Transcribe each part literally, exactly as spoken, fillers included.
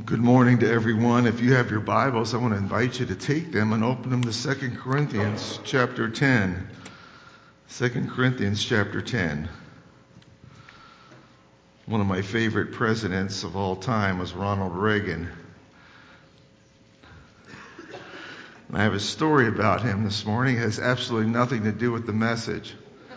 Good morning to everyone. If you have your Bibles, I want to invite you to take them and open them to Second Corinthians chapter ten. Second Corinthians chapter ten. One of my favorite presidents of all time was Ronald Reagan. And I have a story about him this morning. It has absolutely nothing to do with the message.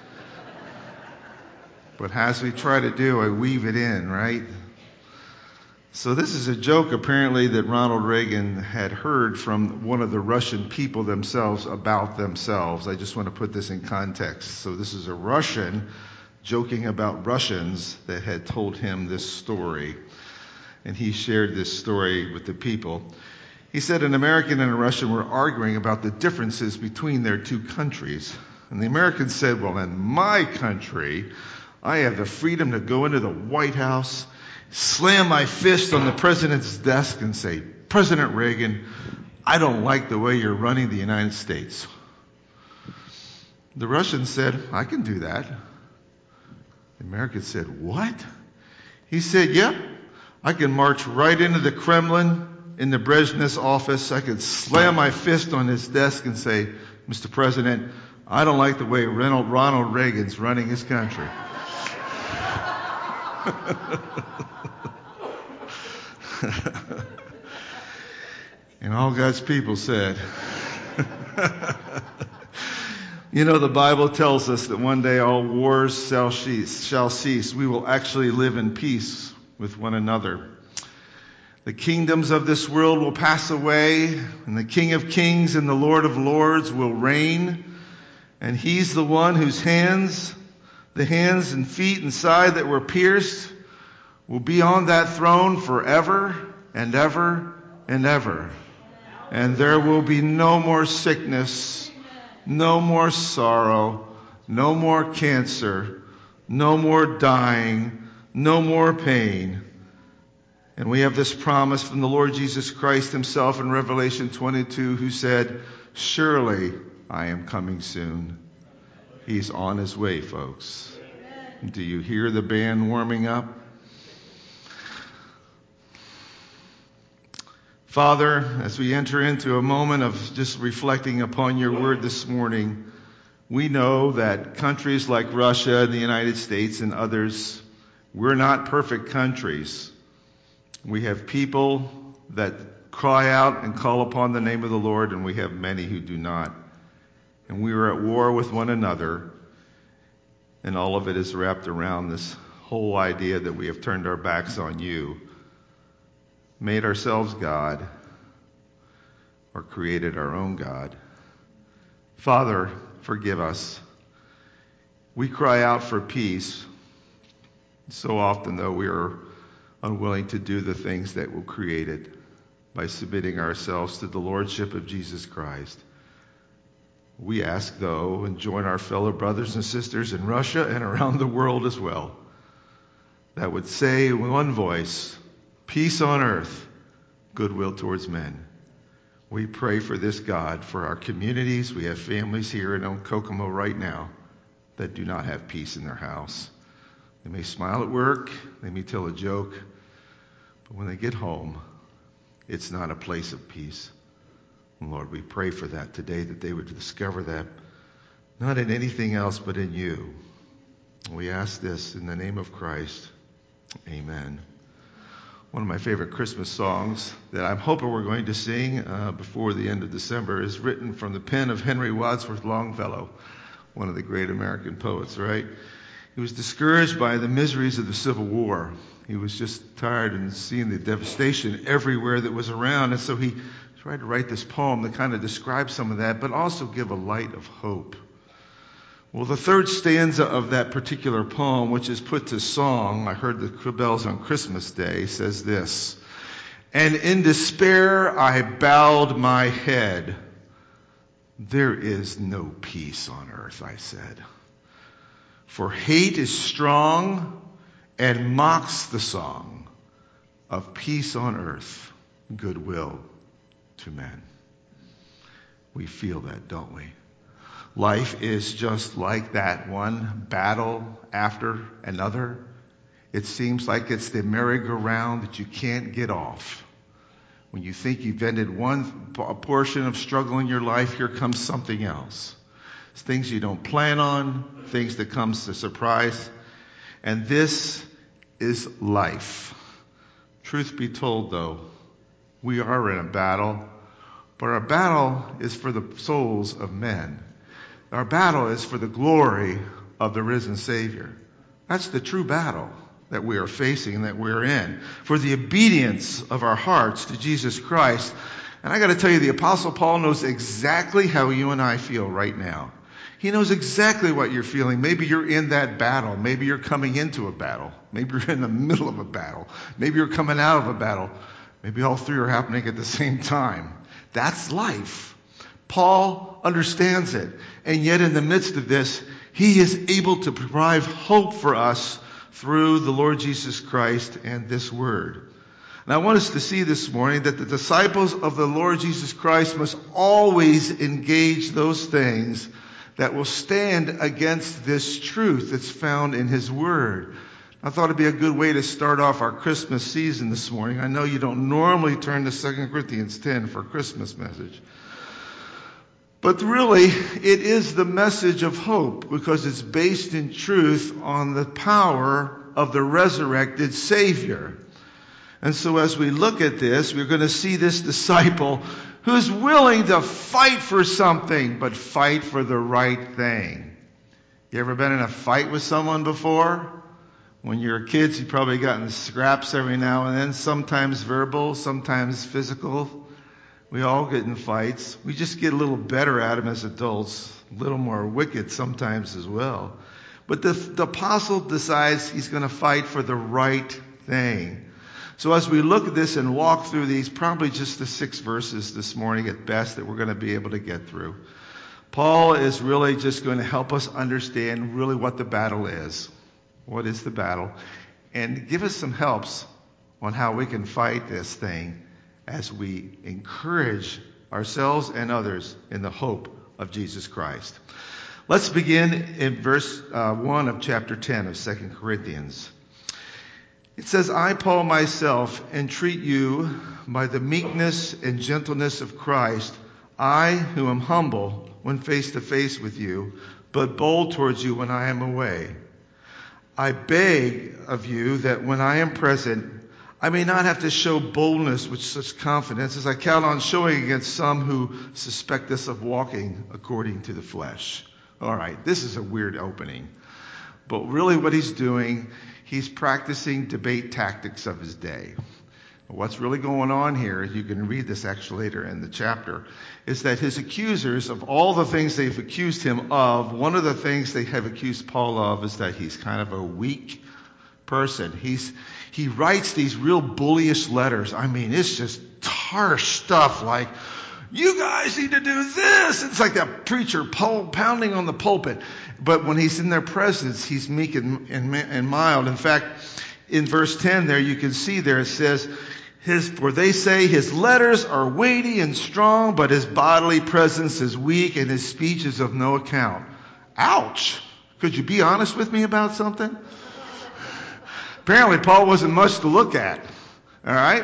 But as we try to do, I weave it in, right? So this is a joke, apparently, that Ronald Reagan had heard from one of the Russian people themselves about themselves. I just want to put this in context. So this is a Russian joking about Russians that had told him this story. And he shared this story with the people. He said an American and a Russian were arguing about the differences between their two countries. And the American said, well, in my country, I have the freedom to go into the White House, slam my fist on the president's desk and say, President Reagan, I don't like the way you're running the United States. The Russian said, I can do that. The American said, what? He said, yep, I can march right into the Kremlin in the Brezhnev's office. I could slam my fist on his desk and say, Mister President, I don't like the way Ronald, Ronald Reagan's running his country. And all God's people said, you know, the Bible tells us that one day all wars shall cease, shall cease. We will actually live in peace with one another. The kingdoms of this world will pass away, and the King of Kings and the Lord of Lords will reign. And he's the one whose hands, the hands and feet and side that were pierced, will be on that throne forever and ever and ever. And there will be no more sickness, no more sorrow, no more cancer, no more dying, no more pain. And we have this promise from the Lord Jesus Christ himself in Revelation twenty-two, who said, surely I am coming soon. He's on his way, folks. Do you hear the band warming up? Father, as we enter into a moment of just reflecting upon your word this morning, we know that countries like Russia and the United States and others, we're not perfect countries. We have people that cry out and call upon the name of the Lord, and we have many who do not. And we are at war with one another, and all of it is wrapped around this whole idea that we have turned our backs on you, made ourselves God, or created our own God. Father, forgive us. We cry out for peace. So often, though, we are unwilling to do the things that will create it by submitting ourselves to the Lordship of Jesus Christ. We ask, though, and join our fellow brothers and sisters in Russia and around the world as well, that would say with one voice, peace on earth, goodwill towards men. We pray for this, God, for our communities. We have families here in Kokomo right now that do not have peace in their house. They may smile at work, they may tell a joke, but when they get home, it's not a place of peace. And Lord, we pray for that today, that they would discover that, not in anything else but in you. We ask this in the name of Christ. Amen. One of my favorite Christmas songs that I'm hoping we're going to sing uh, before the end of December is written from the pen of Henry Wadsworth Longfellow, one of the great American poets, right? He was discouraged by the miseries of the Civil War. He was just tired and seeing the devastation everywhere that was around, and so he tried to write this poem that kind of describes some of that, but also give a light of hope. Well, the third stanza of that particular poem, which is put to song, I heard the bells on Christmas Day, says this, and in despair I bowed my head. There is no peace on earth, I said. For hate is strong and mocks the song of peace on earth, goodwill to men. We feel that, don't we? Life is just like that, one battle after another. It seems like it's the merry-go-round that you can't get off. When you think you've ended one a portion of struggle in your life, here comes something else. It's things you don't plan on, things that comes as a surprise. And this is life. Truth be told, though, we are in a battle, but our battle is for the souls of men. Our battle is for the glory of the risen Savior. That's the true battle that we are facing and that we're in. For the obedience of our hearts to Jesus Christ. And I got to tell you, the Apostle Paul knows exactly how you and I feel right now. He knows exactly what you're feeling. Maybe you're in that battle. Maybe you're coming into a battle. Maybe you're in the middle of a battle. Maybe you're coming out of a battle. Maybe all three are happening at the same time. That's life. Paul understands it. And yet in the midst of this, he is able to provide hope for us through the Lord Jesus Christ and this word. And I want us to see this morning that the disciples of the Lord Jesus Christ must always engage those things that will stand against this truth that's found in his word. I thought it'd be a good way to start off our Christmas season this morning. I know you don't normally turn to Second Corinthians ten for a Christmas message. But really, it is the message of hope because it's based in truth on the power of the resurrected Savior. And so as we look at this, we're going to see this disciple who's willing to fight for something, but fight for the right thing. You ever been in a fight with someone before? When you were kids, you probably got in scraps every now and then, sometimes verbal, sometimes physical. We all get in fights. We just get a little better at them as adults, a little more wicked sometimes as well. But the, the apostle decides he's going to fight for the right thing. So as we look at this and walk through these, probably just the six verses this morning at best that we're going to be able to get through, Paul is really just going to help us understand really what the battle is. What is the battle? And give us some helps on how we can fight this thing as we encourage ourselves and others in the hope of Jesus Christ. Let's begin in verse uh, one of chapter ten of Second Corinthians. It says, I, Paul, myself, entreat you by the meekness and gentleness of Christ, I who am humble when face to face with you, but bold towards you when I am away. I beg of you that when I am present, I may not have to show boldness with such confidence as I count on showing against some who suspect us of walking according to the flesh. All right, this is a weird opening. But really what he's doing, he's practicing debate tactics of his day. What's really going on here, you can read this actually later in the chapter, is that his accusers, of all the things they've accused him of, one of the things they have accused Paul of is that he's kind of a weak person. He's He writes these real bullyish letters. I mean, it's just harsh stuff like, you guys need to do this. It's like that preacher pounding on the pulpit. But when he's in their presence, he's meek and, and, and mild. In fact, in verse ten there, you can see there it says, his, for they say his letters are weighty and strong, but his bodily presence is weak and his speech is of no account. Ouch. Could you be honest with me about something? Apparently, Paul wasn't much to look at. All right?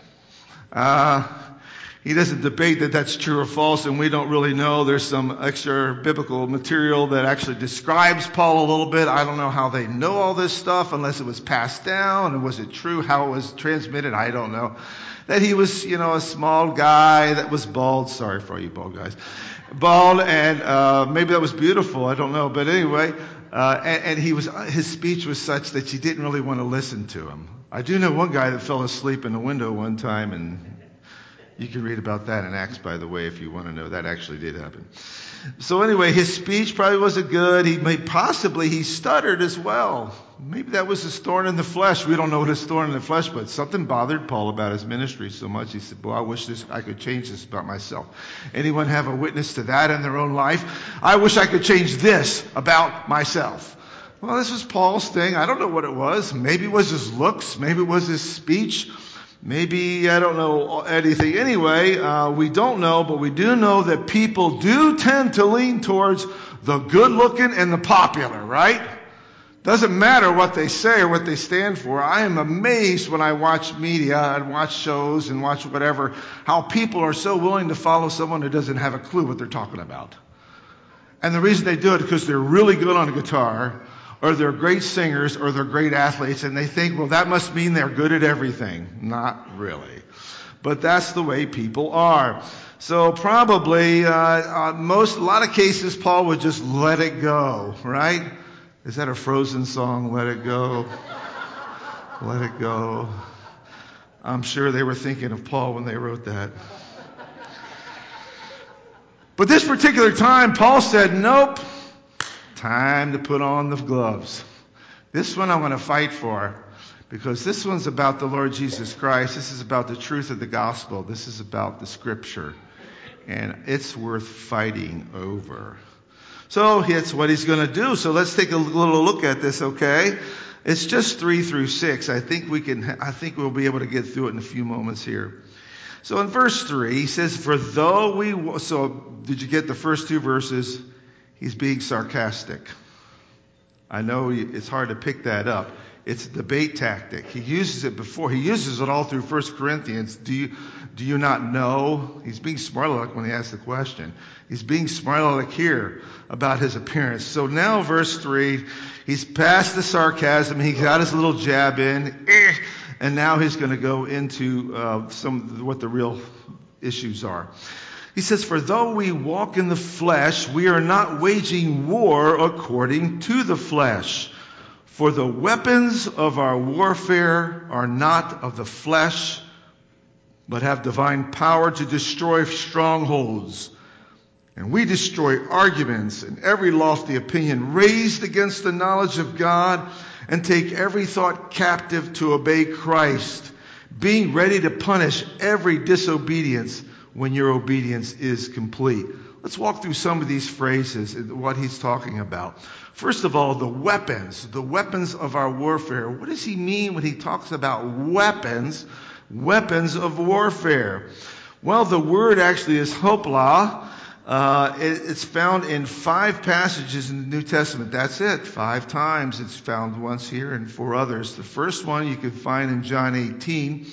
Uh, he doesn't debate that that's true or false, and we don't really know. There's some extra biblical material that actually describes Paul a little bit. I don't know how they know all this stuff unless it was passed down, and was it true how it was transmitted? I don't know. That he was, you know, a small guy that was bald. Sorry for all you bald guys. Bald, and uh, maybe that was beautiful. I don't know. But anyway, uh, and, and he was his speech was such that you didn't really want to listen to him. I do know one guy that fell asleep in the window one time, and you can read about that in Acts, by the way, if you want to know. That actually did happen. So anyway, his speech probably wasn't good. He may possibly he stuttered as well. Maybe that was his thorn in the flesh. We don't know what his thorn in the flesh, but something bothered Paul about his ministry so much. He said, well, I wish this I could change this about myself. Anyone have a witness to that in their own life? I wish I could change this about myself. Well, this was Paul's thing. I don't know what it was. Maybe it was his looks. Maybe it was his speech. Maybe, I don't know anything. Anyway, uh, we don't know, but we do know that people do tend to lean towards the good looking and the popular, right? Doesn't matter what they say or what they stand for. I am amazed when I watch media and watch shows and watch whatever, how people are so willing to follow someone who doesn't have a clue what they're talking about. And the reason they do it is because they're really good on a guitar, or they're great singers, or they're great athletes, and they think, well, that must mean they're good at everything. Not really. But that's the way people are. So probably, uh, uh, most, a lot of cases, Paul would just let it go, right? Is that a Frozen song, Let It Go? Let it go. I'm sure they were thinking of Paul when they wrote that. But this particular time, Paul said, nope, time to put on the gloves. This one I'm going to fight for, because this one's about the Lord Jesus Christ. This is about the truth of the gospel. This is about the scripture. And it's worth fighting over. So it's what he's going to do. So let's take a little look at this, okay? It's just three through six. I think we can, I think we'll be able to get through it in a few moments here. So in verse three, he says, for though we, so did you get the first two verses? He's being sarcastic. I know it's hard to pick that up. It's a debate tactic. He uses it before. He uses it all through First Corinthians. Do you, do you not know? He's being smart aleck when he asks the question. He's being smart aleck here about his appearance. So now verse three, he's past the sarcasm. He got his little jab in. And now he's going to go into uh, some what the real issues are. He says, for though we walk in the flesh, we are not waging war according to the flesh. For the weapons of our warfare are not of the flesh, but have divine power to destroy strongholds. And we destroy arguments and every lofty opinion raised against the knowledge of God, and take every thought captive to obey Christ, being ready to punish every disobedience when your obedience is complete. Let's walk through some of these phrases and what he's talking about. First of all, the weapons, the weapons of our warfare. What does he mean when he talks about weapons, weapons of warfare? Well, the word actually is hopla. Uh, it, it's found in five passages in the New Testament. That's it. Five times it's found, once here and four others. The first one you can find in John eighteen.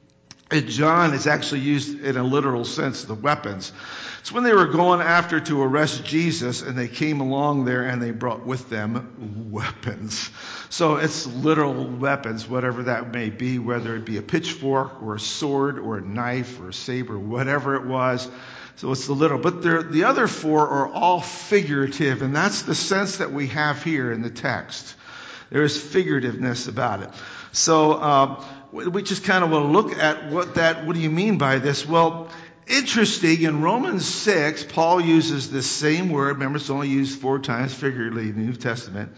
And John is actually used in a literal sense, the weapons. It's when they were going after to arrest Jesus, and they came along there and they brought with them weapons. So it's literal weapons, whatever that may be, whether it be a pitchfork or a sword or a knife or a saber, whatever it was. So it's the literal. But the other four are all figurative, and that's the sense that we have here in the text. There is figurativeness about it. So uh, we just kind of want to look at what that, what do you mean by this? Well, interesting, in Romans six, Paul uses this same word. Remember, it's only used four times figuratively in the New Testament.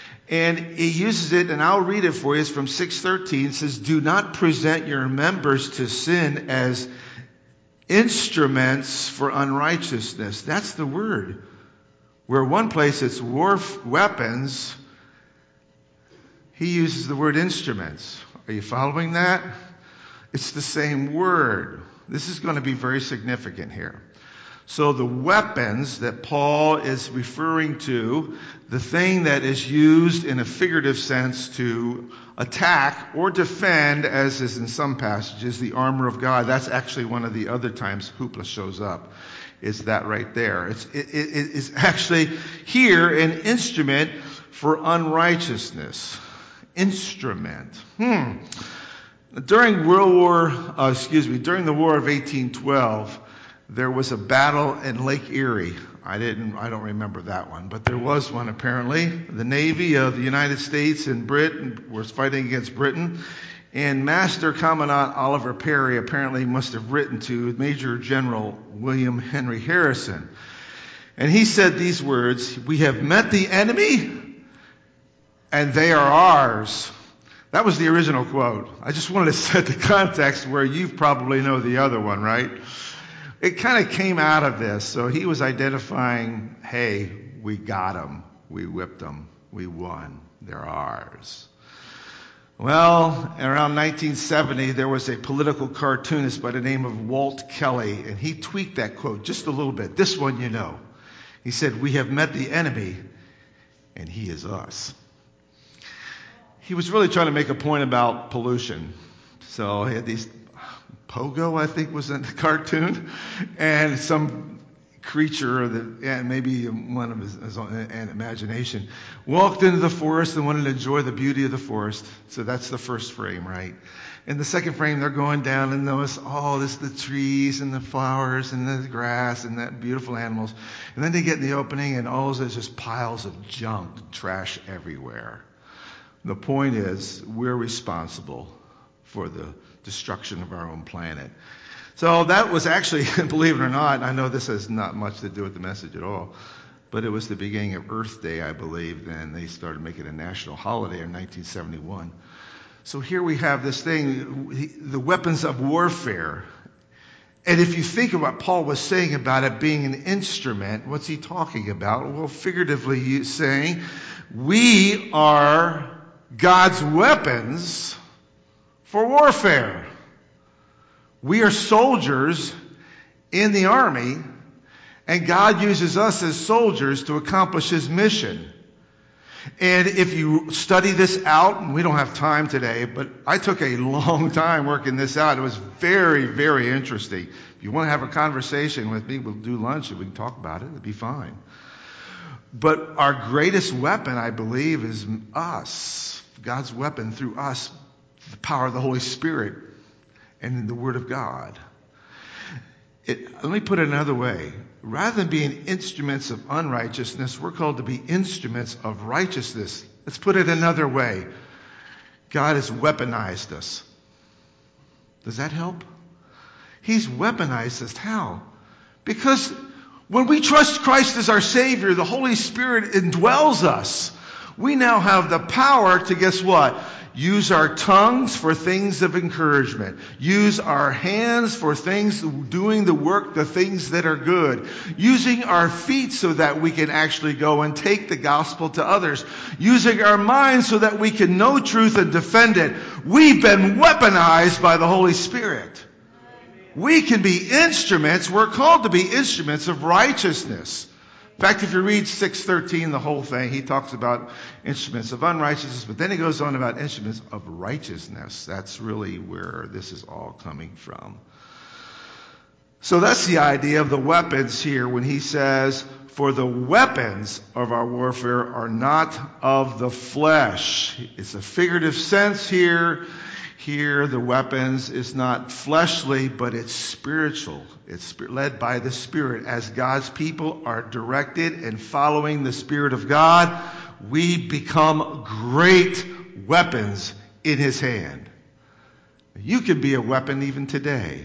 And he uses it, and I'll read it for you. It's from six thirteen. It says, do not present your members to sin as instruments for unrighteousness. That's the word. Where one place it's war weapons, he uses the word instruments. Are you following that? It's the same word. This is going to be very significant here. So the weapons that Paul is referring to, the thing that is used in a figurative sense to attack or defend, as is in some passages, the armor of God. That's actually one of the other times hoopla shows up. Is that right there? It's, it, it, it's actually here an instrument for unrighteousness. Instrument. Hmm. During World War, uh, excuse me, during the War of eighteen twelve, there was a battle in Lake Erie. I didn't, I don't remember that one, but there was one apparently. The Navy of the United States and Britain was fighting against Britain, and Master Commandant Oliver Perry apparently must have written to Major General William Henry Harrison. And he said these words, we have met the enemy and they are ours. That was the original quote. I just wanted to set the context where you probably know the other one, right? It kind of came out of this. So he was identifying, hey, we got them. We whipped them. We won. They're ours. Well, around nineteen seventy, there was a political cartoonist by the name of Walt Kelly, and he tweaked that quote just a little bit. This one you know. He said, we have met the enemy, and he is us. he was really trying to make a point about pollution. So he had these, Pogo, I think, was in the cartoon, and some creature, that, and maybe one of his, his own an imagination, walked into the forest and wanted to enjoy the beauty of the forest. So that's the first frame, right? In the second frame, they're going down and notice all this, the trees and the flowers and the grass and that beautiful animals. And then they get in the opening and all there's just piles of junk, trash everywhere. The point is, we're responsible for the destruction of our own planet. So that was actually, believe it or not, I know this has not much to do with the message at all, but it was the beginning of Earth Day, I believe, and they started making it a national holiday in nineteen seventy-one. So here we have this thing, the weapons of warfare. And if you think of what Paul was saying about it being an instrument, what's he talking about? Well, figuratively he's saying, we are God's weapons for warfare. We are soldiers in the army, and God uses us as soldiers to accomplish his mission. And if you study this out, and we don't have time today, but I took a long time working this out. It was very, very interesting. If you want to have a conversation with me, we'll do lunch and we can talk about it. It'll be fine. But our greatest weapon, I believe, is us. God's weapon through us, the power of the Holy Spirit and in the Word of God. It, let me put it another way. Rather than being instruments of unrighteousness, we're called to be instruments of righteousness. Let's put it another way. God has weaponized us. Does that help? He's weaponized us. How? Because when we trust Christ as our Savior, the Holy Spirit indwells us. We now have the power to, guess what? Use our tongues for things of encouragement. Use our hands for things, doing the work, the things that are good. Using our feet so that we can actually go and take the gospel to others. Using our minds so that we can know truth and defend it. We've been weaponized by the Holy Spirit. We can be instruments, we're called to be instruments of righteousness. In fact, if you read six thirteen, the whole thing, he talks about instruments of unrighteousness, but then he goes on about instruments of righteousness. That's really where this is all coming from. So that's the idea of the weapons here when he says, for the weapons of our warfare are not of the flesh. It's a figurative sense here. Here, the weapons is not fleshly, but it's spiritual. It's led by the Spirit. As God's people are directed and following the Spirit of God, we become great weapons in his hand. You can be a weapon even today.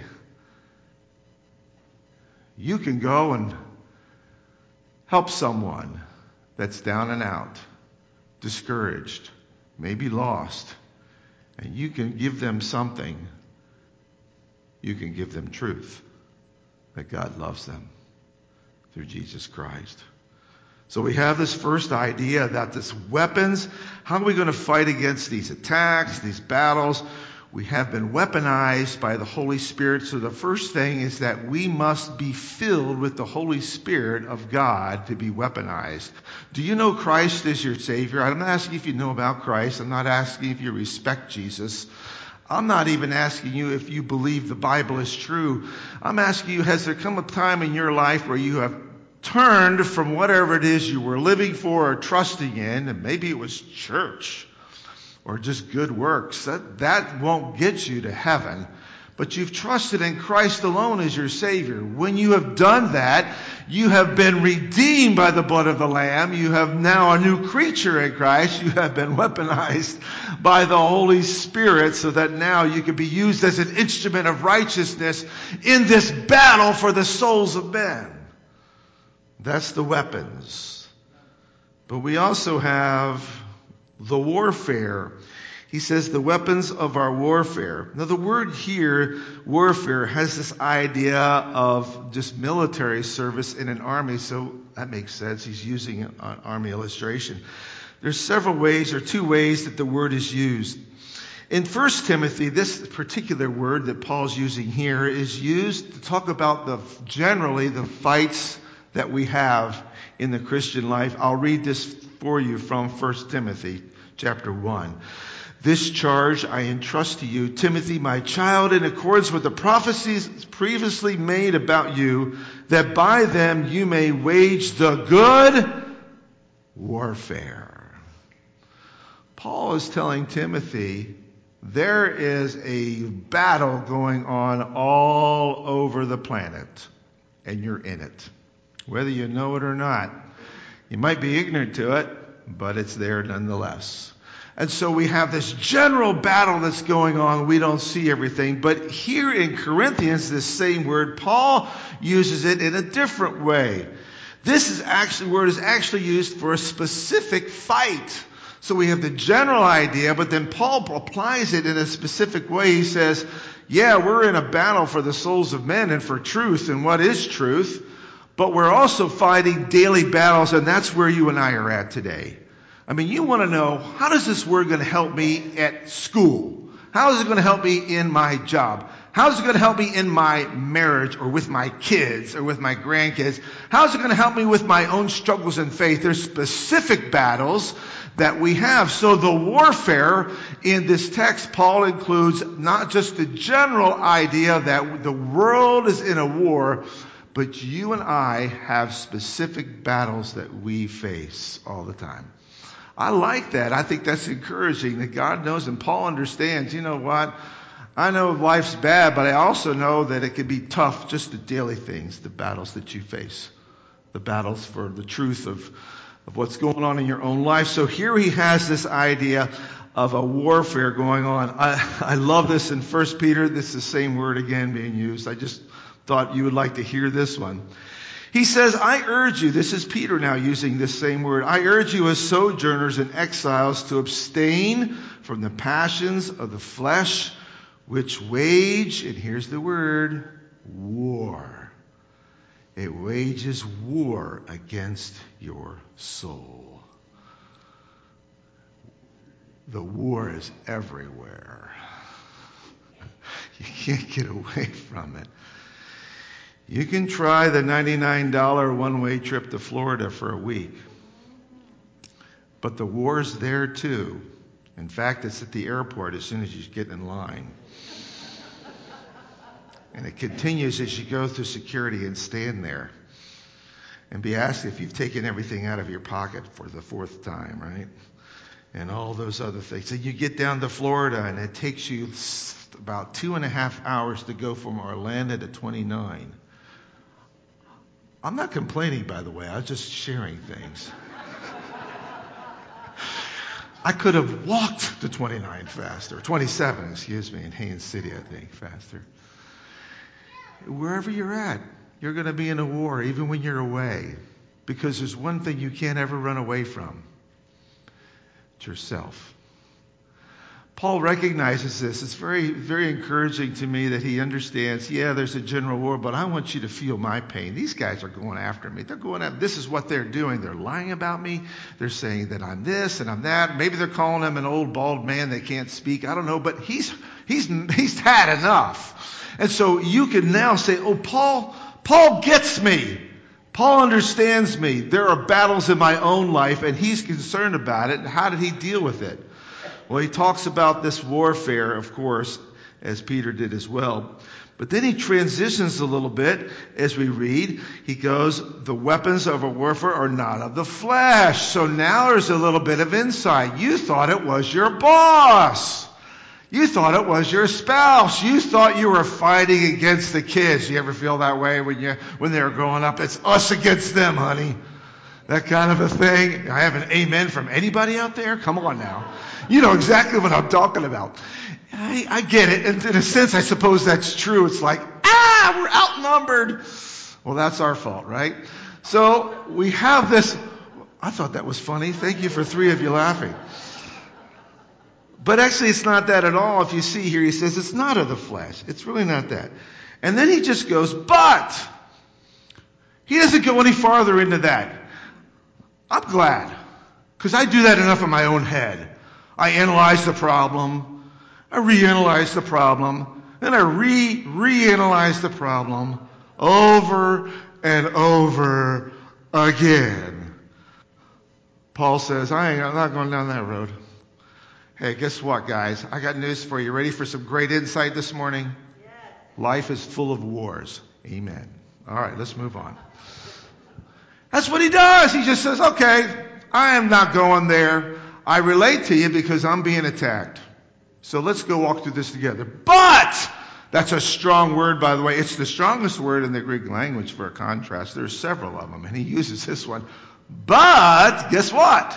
You can go and help someone that's down and out, discouraged, maybe lost. And you can give them something. You can give them truth that God loves them through Jesus Christ. So we have this first idea that this weapons, how are we going to fight against these attacks, these battles? We have been weaponized by the Holy Spirit. So the first thing is that we must be filled with the Holy Spirit of God to be weaponized. Do you know Christ as your Savior? I'm not asking if you know about Christ. I'm not asking if you respect Jesus. I'm not even asking you if you believe the Bible is true. I'm asking you, has there come a time in your life where you have turned from whatever it is you were living for or trusting in, and maybe it was church, or just good works? That, that won't get you to heaven. But you've trusted in Christ alone as your Savior. When you have done that, you have been redeemed by the blood of the Lamb. You have now a new creature in Christ. You have been weaponized by the Holy Spirit so that now you can be used as an instrument of righteousness in this battle for the souls of men. That's the weapons. But we also have the warfare. He says the weapons of our warfare. Now the word here, warfare, has this idea of just military service in an army, so that makes sense. He's using an army illustration. There's several ways, or two ways, that the word is used. In First Timothy, this particular word that Paul's using here is used to talk about the generally the fights that we have in the Christian life. I'll read this for you from First Timothy chapter one. This charge I entrust to you, Timothy, my child, in accordance with the prophecies previously made about you, that by them you may wage the good warfare. Paul is telling Timothy, there is a battle going on all over the planet, and you're in it. Whether you know it or not. You might be ignorant to it, but it's there nonetheless. And so we have this general battle that's going on. We don't see everything. But here in Corinthians, this same word, Paul uses it in a different way. This is actually, word is actually used for a specific fight. So we have the general idea, but then Paul applies it in a specific way. He says, yeah, we're in a battle for the souls of men and for truth and what is truth. But we're also fighting daily battles, and that's where you and I are at today. I mean, you want to know, how does this word going to help me at school? How is it going to help me in my job? How is it going to help me in my marriage or with my kids or with my grandkids? How is it going to help me with my own struggles in faith? There's specific battles that we have. So the warfare in this text, Paul includes not just the general idea that the world is in a war, but you and I have specific battles that we face all the time. I like that. I think that's encouraging that God knows and Paul understands, you know what? I know life's bad, but I also know that it can be tough, just the daily things, the battles that you face, the battles for the truth of, of what's going on in your own life. So here he has this idea of a warfare going on. I, I love this in First Peter. This is the same word again being used. I just thought you would like to hear this one. He says, I urge you, this is Peter now using this same word, I urge you as sojourners and exiles to abstain from the passions of the flesh, which wage, and here's the word, war. It wages war against your soul. The war is everywhere. You can't get away from it. You can try the ninety-nine dollars one-way trip to Florida for a week. But the war's there too. In fact, it's at the airport as soon as you get in line. And it continues as you go through security and stand there and be asked if you've taken everything out of your pocket for the fourth time, right? And all those other things. And you get down to Florida and it takes you about two and a half hours to go from Orlando to twenty-nine. I'm not complaining, by the way. I was just sharing things. I could have walked to twenty-nine faster. twenty-seven, excuse me, in Haines City, I think, faster. Wherever you're at, you're going to be in a war, even when you're away. Because there's one thing you can't ever run away from. It's yourself. Paul recognizes this. It's very, very encouraging to me that he understands, yeah, there's a general war, but I want you to feel my pain. These guys are going after me. They're going after, this is what they're doing. They're lying about me. They're saying that I'm this and I'm that. Maybe they're calling him an old bald man that can't speak. I don't know, but he's, he's, he's had enough. And so you can now say, oh, Paul, Paul gets me. Paul understands me. There are battles in my own life and he's concerned about it. And how did he deal with it? Well, he talks about this warfare, of course, as Peter did as well. But then he transitions a little bit as we read. He goes, the weapons of our warfare are not of the flesh. So now there's a little bit of insight. You thought it was your boss. You thought it was your spouse. You thought you were fighting against the kids. You ever feel that way when you when they were growing up? It's us against them, honey. That kind of a thing. I have an amen from anybody out there? Come on now. You know exactly what I'm talking about. I, I get it. And in a sense, I suppose that's true. It's like, ah, we're outnumbered. Well, that's our fault, right? So we have this. I thought that was funny. Thank you for three of you laughing. But actually, it's not that at all. If you see here, he says it's not of the flesh. It's really not that. And then he just goes, but. He doesn't go any farther into that. I'm glad. Because I do that enough in my own head. I analyze the problem. I reanalyze the problem. Then I re, reanalyze the problem over and over again. Paul says, I ain't, I'm not going down that road. Hey, guess what, guys? I got news for you. Ready for some great insight this morning? Yes. Life is full of wars. Amen. All right, let's move on. That's what he does. He just says, okay, I am not going there. I relate to you because I'm being attacked. So let's go walk through this together. But, that's a strong word, by the way. It's the strongest word in the Greek language for a contrast. There's several of them, and he uses this one. But, guess what?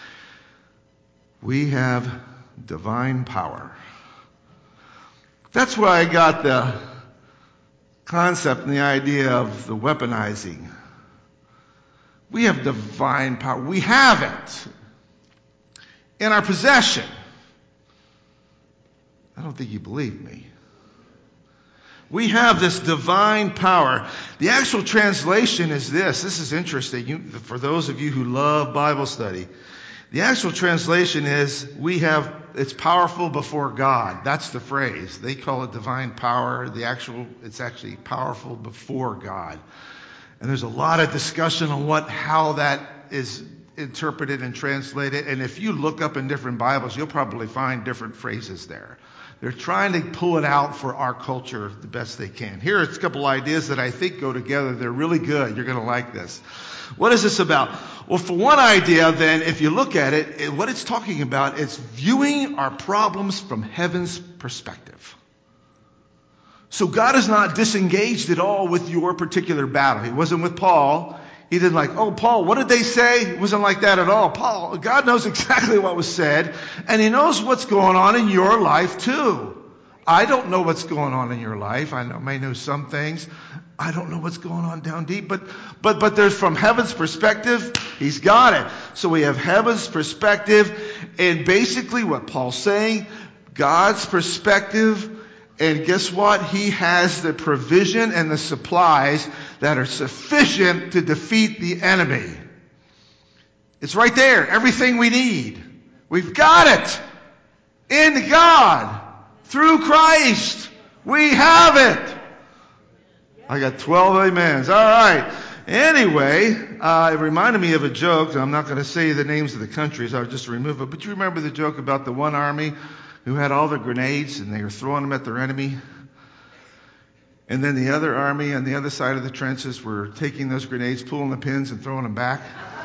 We have divine power. That's why I got the concept and the idea of the weaponizing. We have divine power. We have it in our possession. I don't think you believe me. We have this divine power. The actual translation is this. This is interesting. You, for those of you who love Bible study, the actual translation is, we have, it's powerful before God. That's the phrase. They call it divine power. The actual, it's actually powerful before God. And there's a lot of discussion on what, how that is interpreted and translated. And if you look up in different Bibles, you'll probably find different phrases there. They're trying to pull it out for our culture the best they can. Here are a couple ideas that I think go together. They're really good. You're going to like this. What is this about? Well, for one idea, then, if you look at it, it what it's talking about is viewing our problems from heaven's perspective. So God is not disengaged at all with your particular battle. He wasn't with Paul. He didn't like, oh, Paul, what did they say? It wasn't like that at all. Paul, God knows exactly what was said, and he knows what's going on in your life too. I don't know what's going on in your life. I know, may know some things. I don't know what's going on down deep, but, but, but there's from heaven's perspective, he's got it. So we have heaven's perspective, and basically what Paul's saying, God's perspective. And guess what? He has the provision and the supplies that are sufficient to defeat the enemy. It's right there. Everything we need. We've got it. In God. Through Christ. We have it. I got twelve amens. All right. Anyway, uh, it reminded me of a joke. And I'm not going to say the names of the countries. I'll just remove it. But you remember the joke about the one army who had all the grenades and they were throwing them at their enemy? And then the other army on the other side of the trenches were taking those grenades, pulling the pins and throwing them back.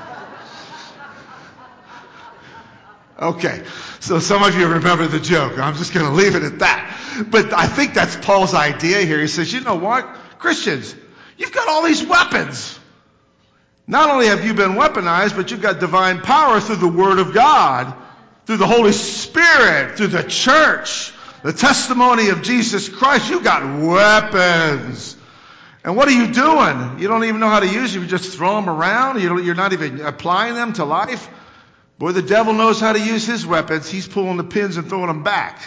Okay, so some of you remember the joke. I'm just going to leave it at that. But I think that's Paul's idea here. He says, you know what? Christians, you've got all these weapons. Not only have you been weaponized, but you've got divine power through the Word of God, through the Holy Spirit, through the church, the testimony of Jesus Christ. You've got weapons. And what are you doing? You don't even know how to use them. You just throw them around. You're not even applying them to life. Boy, the devil knows how to use his weapons. He's pulling the pins and throwing them back.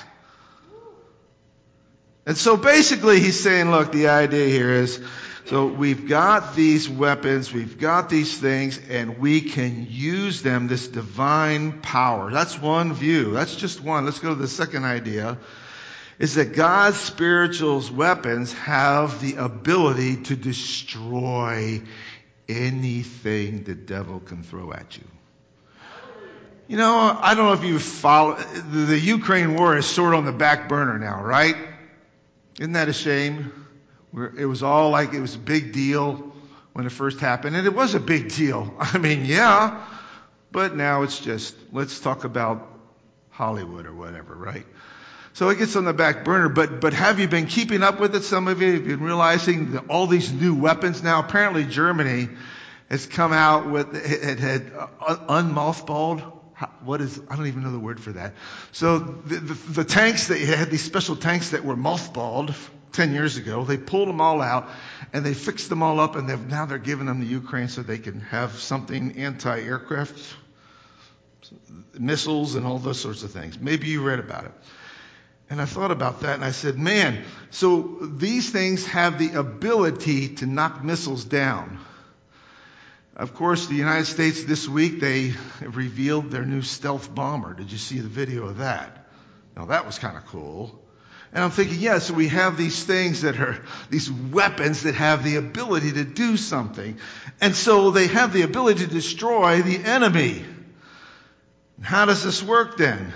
And so basically he's saying, look, the idea here is, so we've got these weapons, we've got these things, and we can use them, this divine power. That's one view. That's just one. Let's go to the second idea, is that God's spiritual weapons have the ability to destroy anything the devil can throw at you. You know, I don't know if you follow, the Ukraine war is sort of on the back burner now, right? Isn't that a shame? It was all like it was a big deal when it first happened. And it was a big deal. I mean, yeah. But now it's just, let's talk about Hollywood or whatever, right? So it gets on the back burner. But but have you been keeping up with it? Some of you have been realizing that all these new weapons now. Apparently Germany has come out with, it had unmothballed. What is, I don't even know the word for that. So the, the, the tanks, that had these special tanks that were mothballed ten years ago. They pulled them all out and they fixed them all up, and they've, now they're giving them to Ukraine so they can have something anti-aircraft missiles and all those sorts of things. Maybe you read about it. And I thought about that and I said, man, so these things have the ability to knock missiles down. Of course, the United States this week, they revealed their new stealth bomber. Did you see the video of that? Now that was kind of cool. And I'm thinking, yeah, so we have these things that are, these weapons that have the ability to do something. And so they have the ability to destroy the enemy. How does this work then?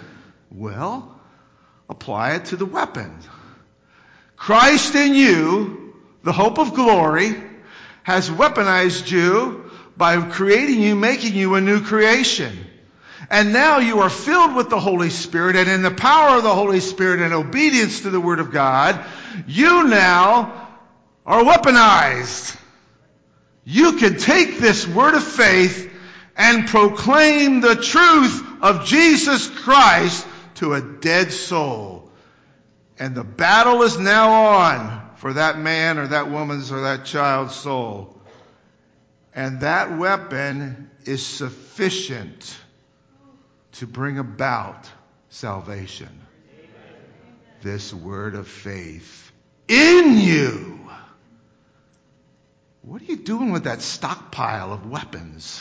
Well, apply it to the weapon. Christ in you, the hope of glory, has weaponized you by creating you, making you a new creation. And now you are filled with the Holy Spirit, and in the power of the Holy Spirit and obedience to the Word of God, you now are weaponized. You can take this word of faith and proclaim the truth of Jesus Christ to a dead soul. And the battle is now on for that man or that woman's or that child's soul. And that weapon is sufficient to bring about salvation. This word of faith in you. What are you doing with that stockpile of weapons?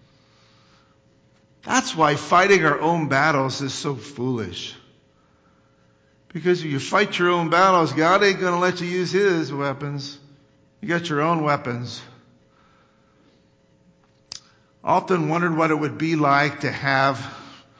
That's why fighting our own battles is so foolish. Because if you fight your own battles, God ain't going to let you use His weapons. You got your own weapons. Often wondered what it would be like to have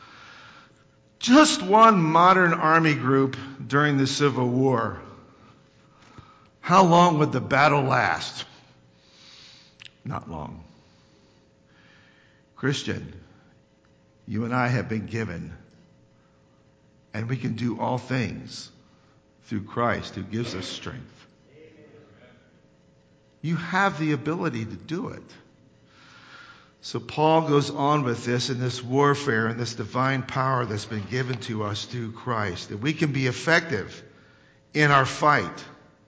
just one modern army group during the Civil War. How long would the battle last? Not long. Christian, you and I have been given, and we can do all things through Christ who gives us strength. You have the ability to do it. So Paul goes on with this in this warfare and this divine power that's been given to us through Christ, that we can be effective in our fight.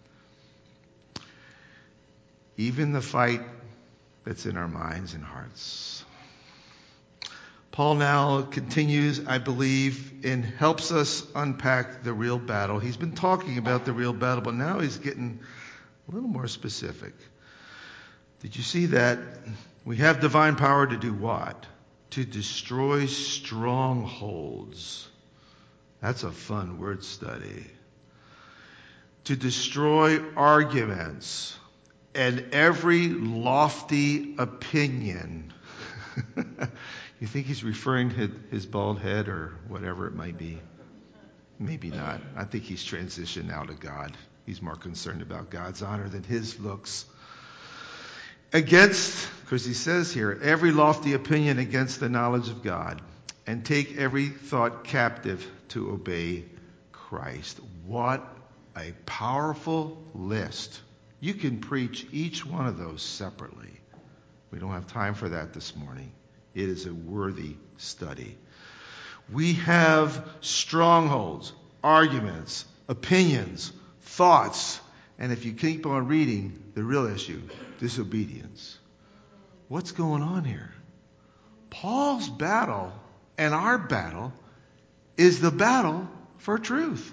Even the fight that's in our minds and hearts. Paul now continues, I believe, and helps us unpack the real battle. He's been talking about the real battle, but now he's getting a little more specific. Did you see that? We have divine power to do what? To destroy strongholds. That's a fun word study. To destroy arguments and every lofty opinion. You think he's referring to his bald head or whatever it might be? Maybe not. I think he's transitioned now to God. He's more concerned about God's honor than his looks. Against, because he says here, every lofty opinion against the knowledge of God, and take every thought captive to obey Christ. What a powerful list. You can preach each one of those separately. We don't have time for that this morning. It is a worthy study. We have strongholds, arguments, opinions, thoughts, and if you keep on reading, the real issue, disobedience. What's going on here? Paul's battle and our battle is the battle for truth.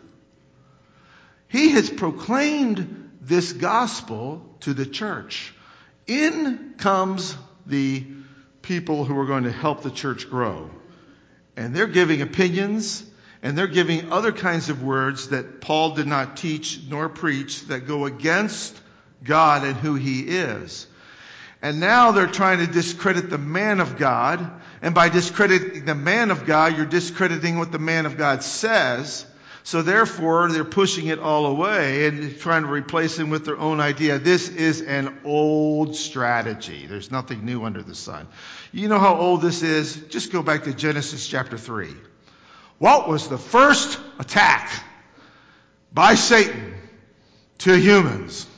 He has proclaimed this gospel to the church. In comes the people who are going to help the church grow. And they're giving opinions, and they're giving other kinds of words that Paul did not teach nor preach that go against God and who he is. And now they're trying to discredit the man of God. And by discrediting the man of God, you're discrediting what the man of God says. So therefore, they're pushing it all away and trying to replace him with their own idea. This is an old strategy. There's nothing new under the sun. You know how old this is? Just go back to Genesis chapter three. What was the first attack by Satan to humans?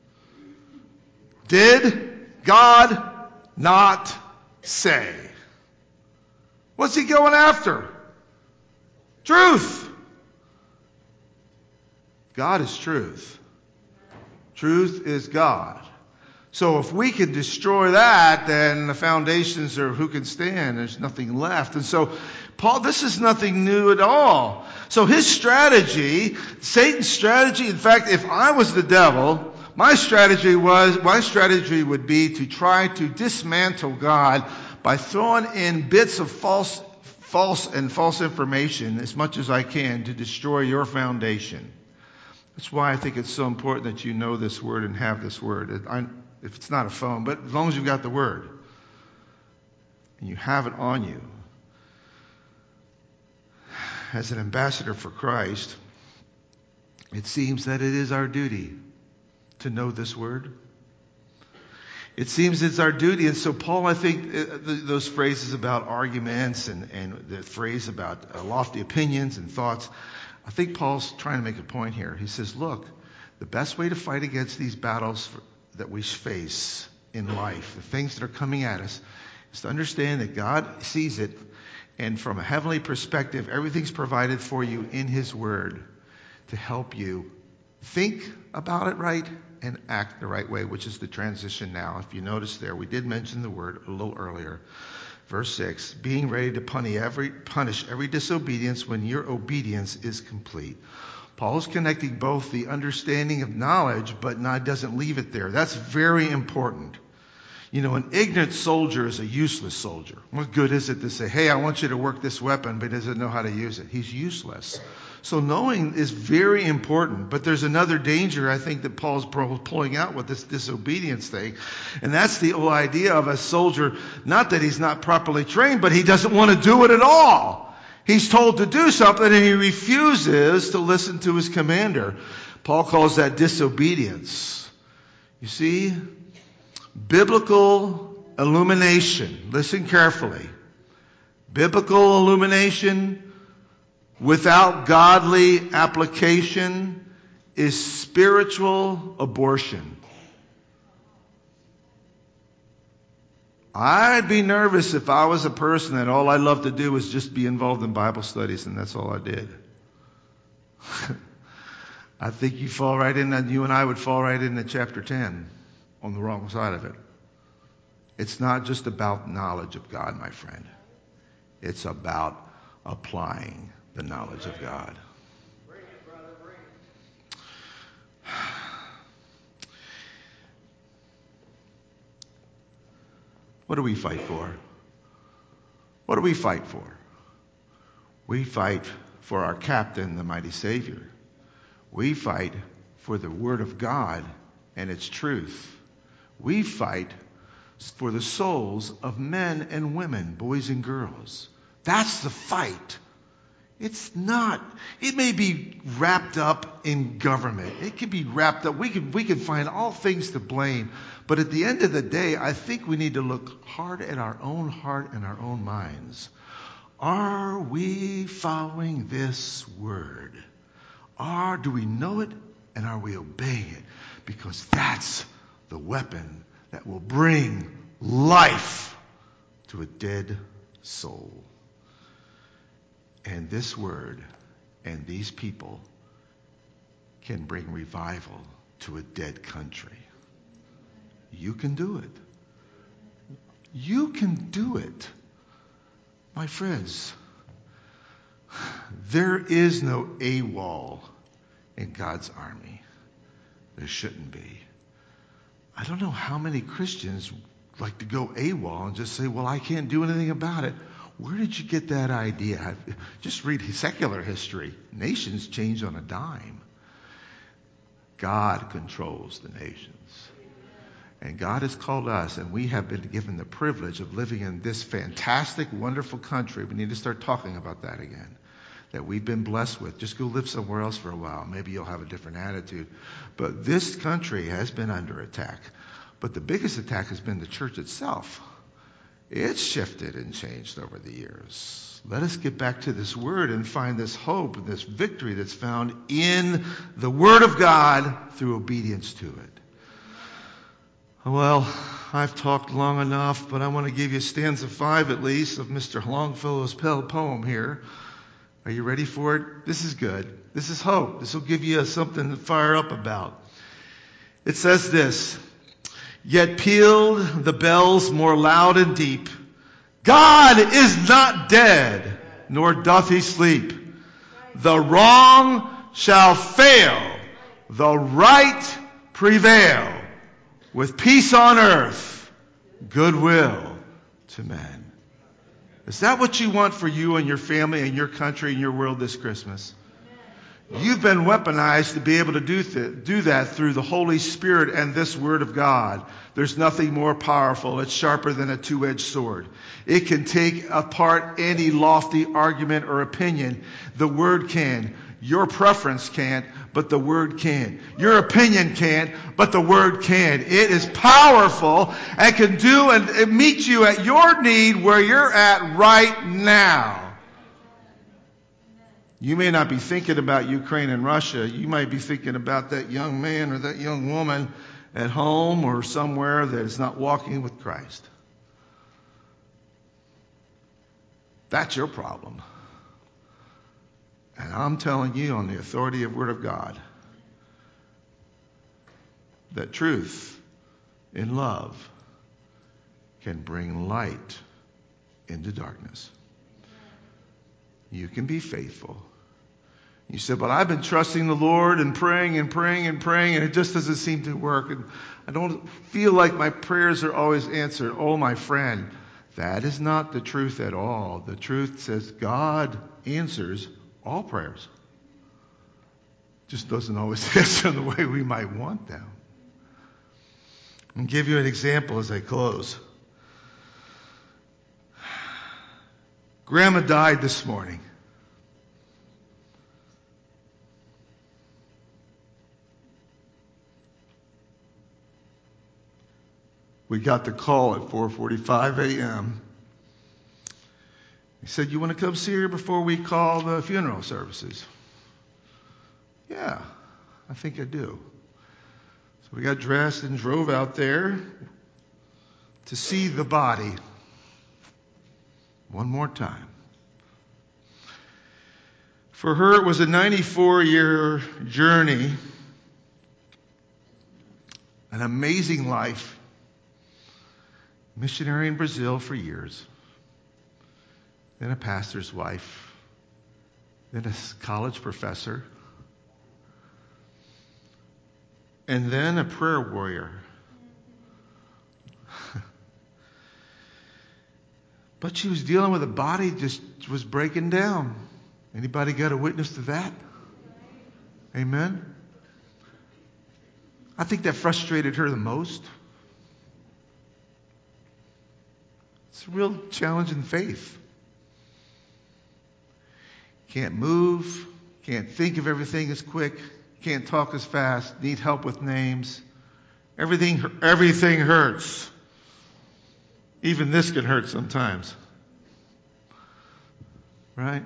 Did God not say? What's he going after? Truth. God is truth. Truth is God. So if we can destroy that, then the foundations are who can stand. There's nothing left. And so, Paul, this is nothing new at all. So his strategy, Satan's strategy, in fact, if I was the devil, my strategy was, my strategy would be to try to dismantle God by throwing in bits of false, false and false information as much as I can to destroy your foundation. That's why I think it's so important that you know this word and have this word. I, if it's not a phone, but as long as you've got the word and you have it on you. as an ambassador for Christ, it seems that it is our duty to know this word. It seems it's our duty. And so Paul, I think, uh, th- those phrases about arguments and, and the phrase about uh, lofty opinions and thoughts, I think Paul's trying to make a point here. He says, look, the best way to fight against these battles for, that we face in life, the things that are coming at us, is to understand that God sees it, and from a heavenly perspective, everything's provided for you in His Word to help you think about it right and act the right way, which is the transition now. If you notice there, we did mention the word a little earlier. Verse six, being ready to punish every, punish every disobedience when your obedience is complete. Paul is connecting both the understanding of knowledge, but not doesn't leave it there. That's very important. You know, an ignorant soldier is a useless soldier. What good is it to say, hey, I want you to work this weapon, but he doesn't know how to use it? He's useless. So knowing is very important. But there's another danger, I think, that Paul's pulling out with this disobedience thing. And that's the whole idea of a soldier, not that he's not properly trained, but he doesn't want to do it at all. He's told to do something and he refuses to listen to his commander. Paul calls that disobedience. You see, biblical illumination, listen carefully. Biblical illumination without godly application is spiritual abortion. I'd be nervous if I was a person that all I loved to do was just be involved in Bible studies and that's all I did. I think you fall right in, and you and I would fall right into chapter ten on the wrong side of it. It's not just about knowledge of God, my friend. It's about applying the knowledge of God. Bring it, brother, bring it. What do we fight for? What do we fight for? We fight for our captain, the mighty Savior. We fight for the Word of God and its truth. We fight for the souls of men and women, boys and girls. That's the fight. It's not, it may be wrapped up in government. It can be wrapped up, we can, we can find all things to blame. But at the end of the day, I think we need to look hard at our own heart and our own minds. Are we following this word? Or do we know it and are we obeying it? Because that's the weapon that will bring life to a dead soul. And this word and these people can bring revival to a dead country. You can do it. You can do it. My friends, there is no AWOL in God's army. There shouldn't be. I don't know how many Christians like to go AWOL and just say, well, I can't do anything about it. Where did you get that idea? Just read secular history. Nations change on a dime. God controls the nations. And God has called us, and we have been given the privilege of living in this fantastic, wonderful country. We need to start talking about that again. That we've been blessed with. Just go live somewhere else for a while. Maybe you'll have a different attitude. But this country has been under attack. But the biggest attack has been the church itself. It's shifted and changed over the years. Let us get back to this word and find this hope and this victory that's found in the word of God through obedience to it. Well, I've talked long enough, but I want to give you stanza five at least of Mister Longfellow's poem here. Are you ready for it? This is good. This is hope. This will give you something to fire up about. It says this: yet pealed the bells more loud and deep, God is not dead, nor doth he sleep. The wrong shall fail, the right prevail, with peace on earth, goodwill to men. Is that what you want for you and your family and your country and your world this Christmas? You've been weaponized to be able to do, th- do that through the Holy Spirit and this Word of God. There's nothing more powerful. It's sharper than a two-edged sword. It can take apart any lofty argument or opinion The Word can. Your preference can't, but the Word can. Your opinion can't, but the Word can. It is powerful and can do and meet you at your need where you're at right now. You may not be thinking about Ukraine and Russia. You might be thinking about that young man or that young woman at home or somewhere that is not walking with Christ. That's your problem. And I'm telling you on the authority of the Word of God that truth in love can bring light into darkness. You can be faithful. You said, but I've been trusting the Lord and praying and praying and praying, and it just doesn't seem to work. And I don't feel like my prayers are always answered. Oh, my friend, that is not the truth at all. The truth says God answers all prayers. Just doesn't always answer the way we might want them. I'll give you an example as I close. Grandma died this morning. We got the call at four forty-five a.m. He said, you want to come see her before we call the funeral services? Yeah, I think I do. So we got dressed and drove out there to see the body one more time. For her, it was a ninety-four-year journey, an amazing life. Missionary in Brazil for years, then a pastor's wife, then a college professor, and then a prayer warrior. But she was dealing with a body just was breaking down. Anybody got a witness to that? Amen? I think that frustrated her the most. It's a real challenge in faith. Can't move, can't think of everything as quick, can't talk as fast, need help with names. Everything, everything hurts. Even this can hurt sometimes. Right?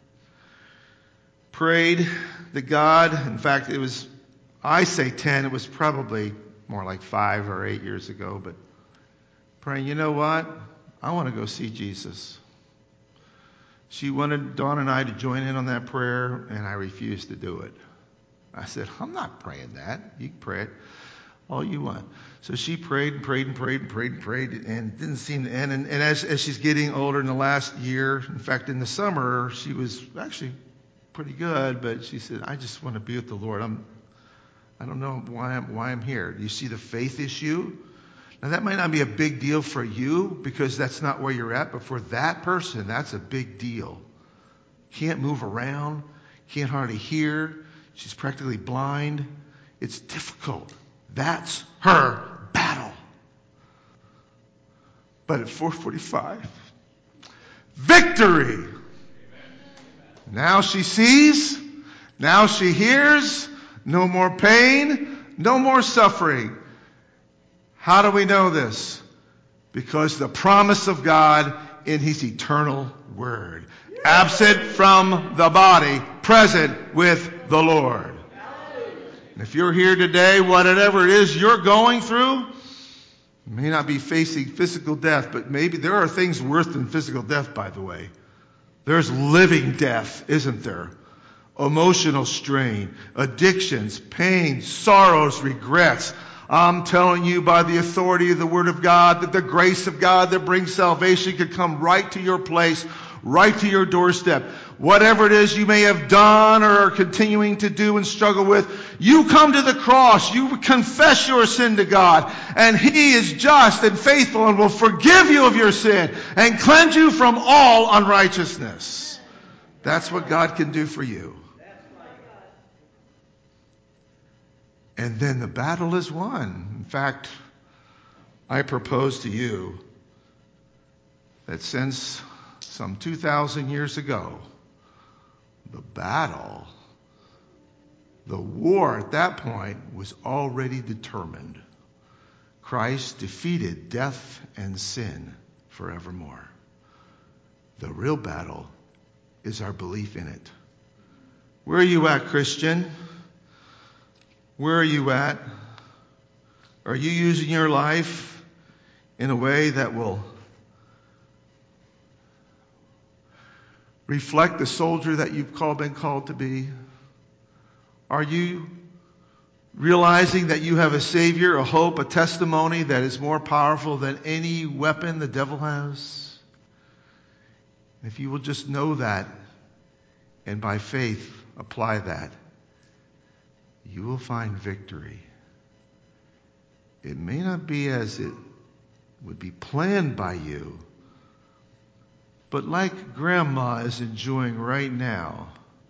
Prayed that God, in fact, it was, I say ten, it was probably more like five or eight years ago, but praying, you know what? I want to go see Jesus. She wanted Dawn and I to join in on that prayer, and I refused to do it. I said, I'm not praying that. You can pray it all you want. So she prayed and prayed and prayed and prayed and prayed, and it didn't seem to end. And, and as, as she's getting older in the last year, in fact, in the summer, she was actually pretty good, but she said, I just want to be with the Lord. I'm, I don't know why I'm, why I'm here. Do you see the faith issue? Now, that might not be a big deal for you because that's not where you're at, but for that person, that's a big deal. Can't move around, can't hardly hear. She's practically blind. It's difficult. That's her battle. But at four forty-five, victory! Now she sees, now she hears, no more pain, no more suffering. How do we know this? Because the promise of God in His eternal Word. Absent from the body, present with the Lord. And if you're here today, whatever it is you're going through, you may not be facing physical death, but maybe there are things worse than physical death, by the way. There's living death, isn't there? Emotional strain, addictions, pain, sorrows, regrets. I'm telling you by the authority of the Word of God that the grace of God that brings salvation could come right to your place, right to your doorstep. Whatever it is you may have done or are continuing to do and struggle with, you come to the cross, you confess your sin to God, and He is just and faithful and will forgive you of your sin and cleanse you from all unrighteousness. That's what God can do for you. And then the battle is won. In fact, I propose to you that since some two thousand years ago, the battle, the war at that point was already determined. Christ defeated death and sin forevermore. The real battle is our belief in it. Where are you at, Christian? Where are you at? Are you using your life in a way that will reflect the soldier that you've called, been called to be? Are you realizing that you have a Savior, a hope, a testimony that is more powerful than any weapon the devil has? If you will just know that and by faith apply that, you will find victory. It may not be as it would be planned by you, but like Grandma is enjoying right now,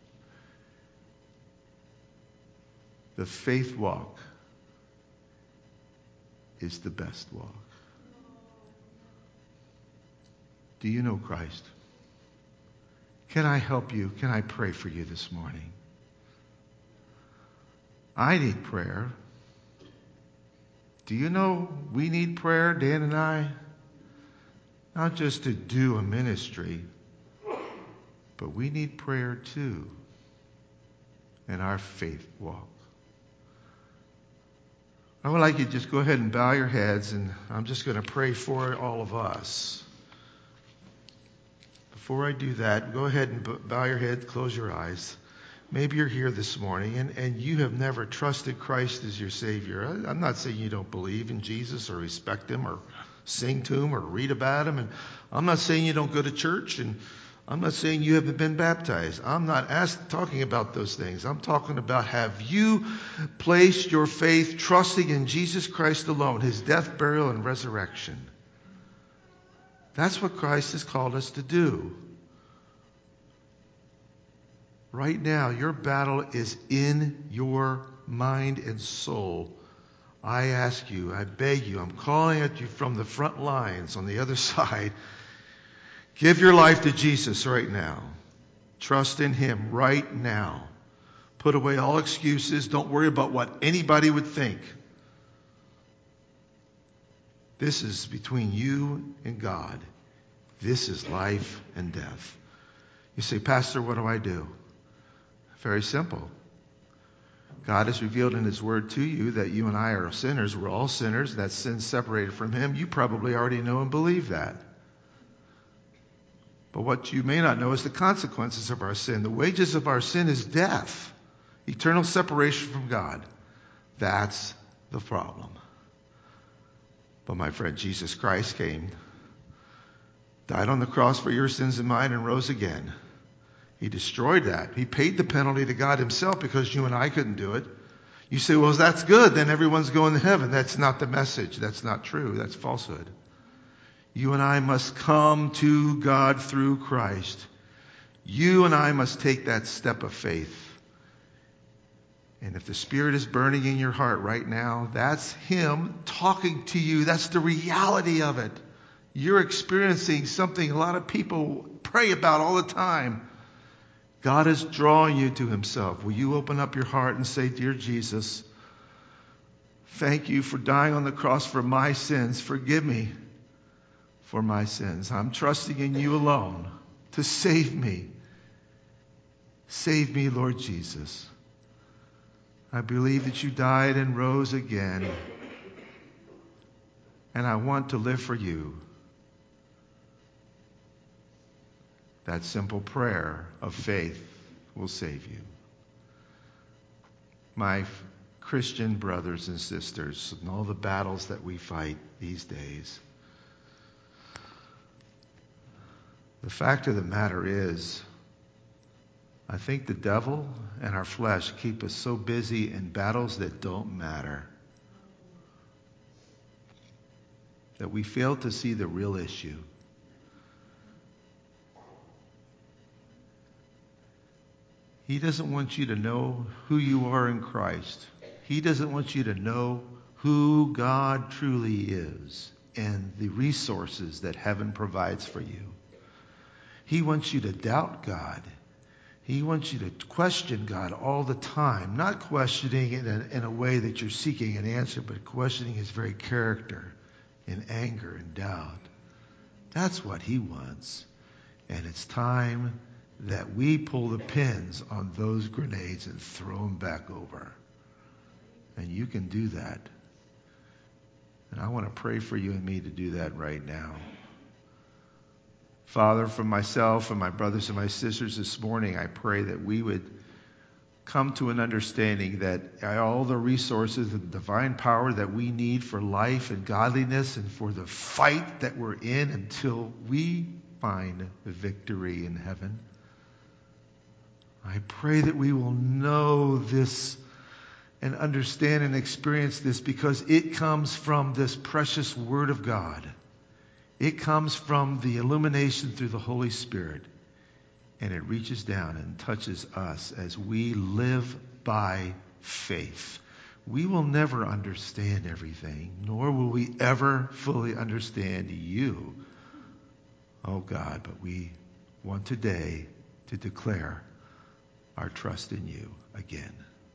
the faith walk is the best walk. Do you know Christ? Can I help you? Can I pray for you this morning? I need prayer. Do you know we need prayer, Dan and I? Not just to do a ministry, but we need prayer too in our faith walk. I would like you to just go ahead and bow your heads, and I'm just going to pray for all of us. Before I do that, go ahead and bow your head, close your eyes. Maybe you're here this morning and, and you have never trusted Christ as your Savior. I, I'm not saying you don't believe in Jesus or respect Him or sing to Him or read about Him. And I'm not saying you don't go to church, and I'm not saying you haven't been baptized. I'm not asked, talking about those things. I'm talking about, have you placed your faith trusting in Jesus Christ alone, His death, burial, and resurrection? That's what Christ has called us to do. Right now, your battle is in your mind and soul. I ask you, I beg you, I'm calling at you from the front lines on the other side. Give your life to Jesus right now. Trust in Him right now. Put away all excuses. Don't worry about what anybody would think. This is between you and God. This is life and death. You say, Pastor, what do I do? Very simple. God has revealed in His Word to you that you and I are sinners. We're all sinners. That sin's separated from Him. You probably already know and believe that. But what you may not know is the consequences of our sin. The wages of our sin is death. Eternal separation from God. That's the problem. But my friend, Jesus Christ came, died on the cross for your sins and mine, and rose again. He destroyed that. He paid the penalty to God Himself because you and I couldn't do it. You say, well, that's good. Then everyone's going to heaven. That's not the message. That's not true. That's falsehood. You and I must come to God through Christ. You and I must take that step of faith. And if the Spirit is burning in your heart right now, that's Him talking to you. That's the reality of it. You're experiencing something a lot of people pray about all the time. God is drawing you to Himself. Will you open up your heart and say, Dear Jesus, thank you for dying on the cross for my sins. Forgive me for my sins. I'm trusting in you alone to save me. Save me, Lord Jesus. I believe that you died and rose again, and I want to live for you. That simple prayer of faith will save you. My Christian brothers and sisters, and all the battles that we fight these days, the fact of the matter is, I think the devil and our flesh keep us so busy in battles that don't matter that we fail to see the real issue. He doesn't want you to know who you are in Christ. He doesn't want you to know who God truly is and the resources that heaven provides for you. He wants you to doubt God He wants you to question God all the time, not questioning it in a, in a way that you're seeking an answer, but questioning his very character in anger and doubt. That's what he wants. And it's time that we pull the pins on those grenades and throw them back over. And you can do that. And I want to pray for you and me to do that right now. Father, for myself and my brothers and my sisters this morning, I pray that we would come to an understanding that all the resources and divine power that we need for life and godliness and for the fight that we're in until we find victory in heaven, I pray that we will know this and understand and experience this, because it comes from this precious Word of God. It comes from the illumination through the Holy Spirit, and it reaches down and touches us as we live by faith. We will never understand everything, nor will we ever fully understand you, oh God, but we want today to declare our trust in you again.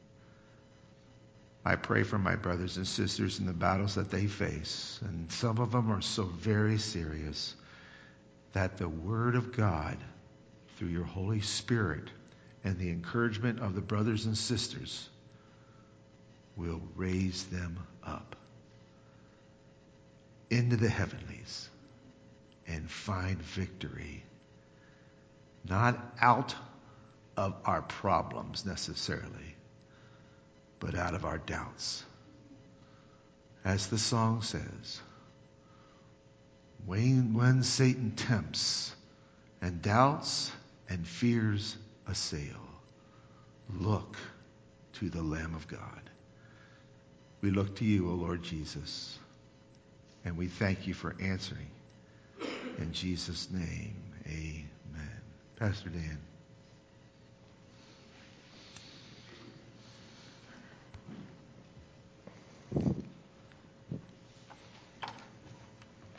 I pray for my brothers and sisters in the battles that they face, and some of them are so very serious, that the Word of God, through your Holy Spirit and the encouragement of the brothers and sisters, will raise them up into the heavenlies and find victory, not out of our problems necessarily, but out of our doubts. As the song says, when, when Satan tempts and doubts and fears assail, look to the Lamb of God. We look to you, O Lord Jesus, and we thank you for answering. In Jesus' name, amen. Pastor Dan.